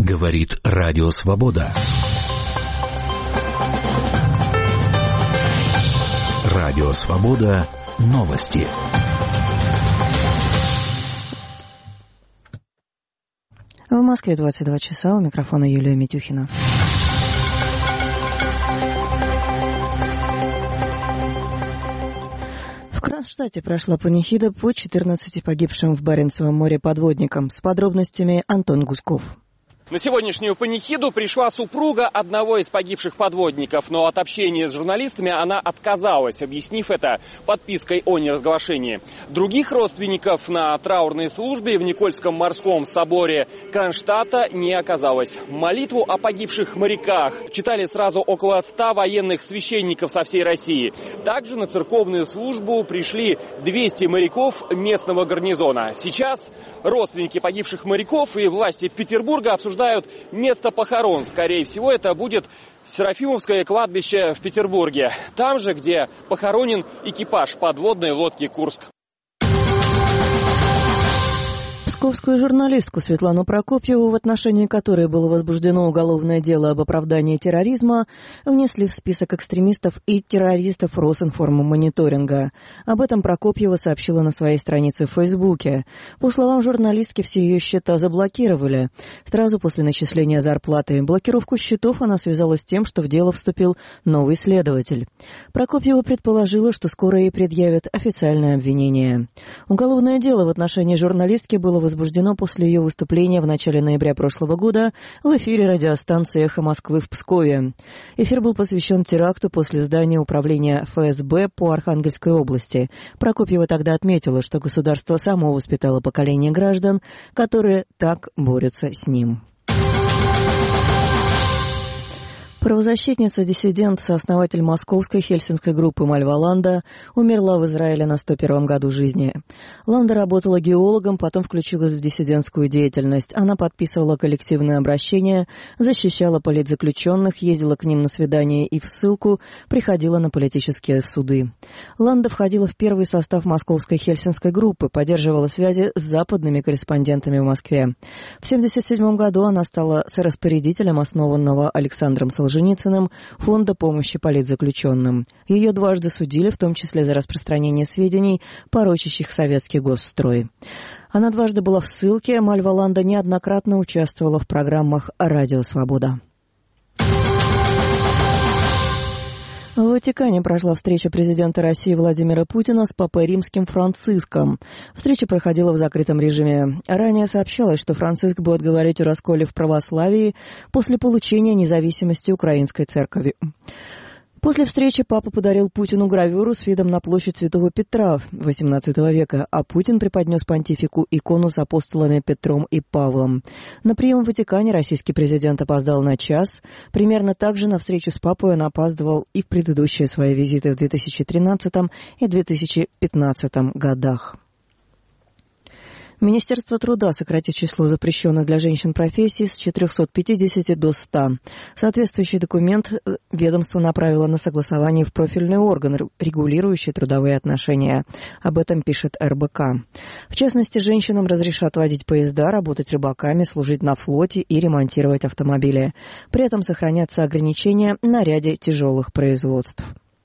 Говорит Радио Свобода. Радио Свобода. Новости. В Москве 22 часа. У микрофона Юлия Митюхина. В Кронштадте прошла панихида по 14 погибшим в Баренцевом море подводникам. С подробностями Антон Гуськов. На сегодняшнюю панихиду пришла супруга одного из погибших подводников, но от общения с журналистами она отказалась, объяснив это подпиской о неразглашении. Других родственников на траурной службе в Никольском морском соборе Кронштадта не оказалось. Молитву о погибших моряках читали сразу около 100 военных священников со всей России. Также на церковную службу пришли 200 моряков местного гарнизона. Сейчас родственники погибших моряков и власти Петербурга обсуждают место похорон. Скорее всего, это будет Серафимовское кладбище в Петербурге. Там же, где похоронен экипаж подводной лодки «Курск». Московскую журналистку Светлану Прокопьеву, в отношении которой было возбуждено уголовное дело об оправдании терроризма, внесли в список экстремистов и террористов Росинформмониторинга. Об этом Прокопьева сообщила на своей странице в Фейсбуке. По словам журналистки, все ее счета заблокировали. Сразу после начисления зарплаты блокировку счетов она связала с тем, что в дело вступил новый следователь. Прокопьева предположила, что скоро ей предъявят официальное обвинение. Уголовное дело в отношении журналистки было возбуждено после ее выступления в начале ноября прошлого года в эфире радиостанции «Эхо Москвы» в Пскове. Эфир был посвящен теракту после здания управления ФСБ по Архангельской области. Прокопьева тогда отметила, что государство само воспитало поколение граждан, которые так борются с ним. Правозащитница, диссидент, сооснователь московской хельсинской группы Мальва Ланда умерла в Израиле на 101-м году жизни. Ланда работала геологом, потом включилась в диссидентскую деятельность. Она подписывала коллективные обращения, защищала политзаключенных, ездила к ним на свидания и в ссылку, приходила на политические суды. Ланда входила в первый состав московской хельсинской группы, поддерживала связи с западными корреспондентами в Москве. В 1977 году она стала сораспорядителем основанного Александром Солженицыным фонда помощи политзаключенным. Ее дважды судили, в том числе за распространение сведений, порочащих советский госстрой. Она дважды была в ссылке, Мальва Ланда неоднократно участвовала в программах «Радио Свобода». В Ватикане прошла встреча президента России Владимира Путина с папой римским Франциском. Встреча проходила в закрытом режиме. Ранее сообщалось, что Франциск будет говорить о расколе в православии после получения независимости Украинской церкви. После встречи папа подарил Путину гравюру с видом на площадь Святого Петра XVIII века, а Путин преподнес понтифику икону с апостолами Петром и Павлом. На прием в Ватикане российский президент опоздал на час. Примерно так же на встречу с папой он опаздывал и в предыдущие свои визиты в 2013 и 2015 годах. Министерство труда сократит число запрещенных для женщин профессий с 450 до 100. Соответствующий документ ведомство направило на согласование в профильный орган, регулирующий трудовые отношения. Об этом пишет РБК. В частности, женщинам разрешат водить поезда, работать рыбаками, служить на флоте и ремонтировать автомобили. При этом сохранятся ограничения на ряде тяжелых производств.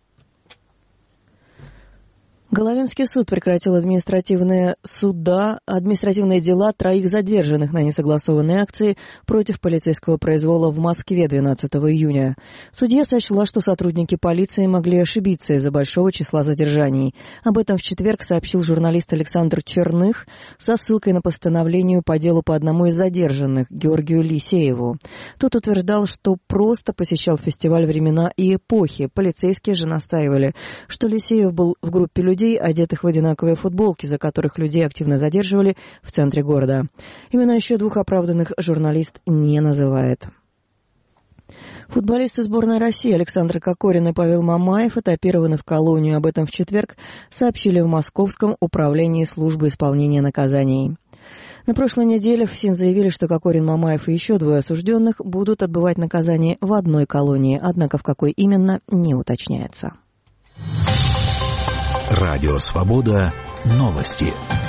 Головинский суд прекратил административные дела 3 задержанных на несогласованной акции против полицейского произвола в Москве 12 июня. Судья сочла, что сотрудники полиции могли ошибиться из-за большого числа задержаний. Об этом в четверг сообщил журналист Александр Черных со ссылкой на постановление по делу по одному из задержанных, Георгию Лисееву. Тот утверждал, что просто посещал фестиваль «Времена и эпохи». Полицейские же настаивали, что Лисеев был в группе людей, одетых в одинаковые футболки, за которых людей активно задерживали в центре города. Имена еще 2 оправданных журналист не называет. Футболисты сборной России Александр Кокорин и Павел Мамаев этапированы в колонию. Об этом в четверг сообщили в Московском управлении службы исполнения наказаний. На прошлой неделе в ФСИН заявили, что Кокорин, Мамаев и еще 2 осужденных будут отбывать наказание в одной колонии, однако в какой именно, не уточняется. Радио Свобода. Новости.